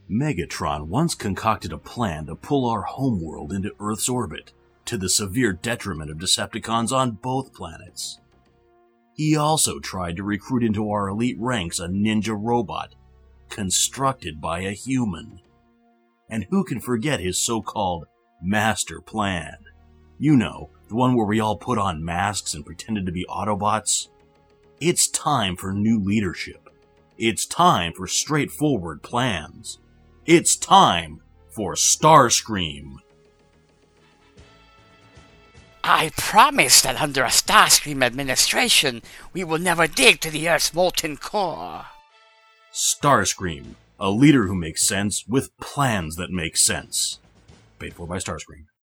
Megatron once concocted a plan to pull our homeworld into Earth's orbit, to the severe detriment of Decepticons on both planets. He also tried to recruit into our elite ranks a ninja robot, constructed by a human. And who can forget his so-called master plan? You know, the one where we all put on masks and pretended to be Autobots? It's time for new leadership. It's time for straightforward plans. It's time for Starscream. I promise that under a Starscream administration, we will never dig to the Earth's molten core. Starscream, a leader who makes sense with plans that make sense. Paid for by Starscream.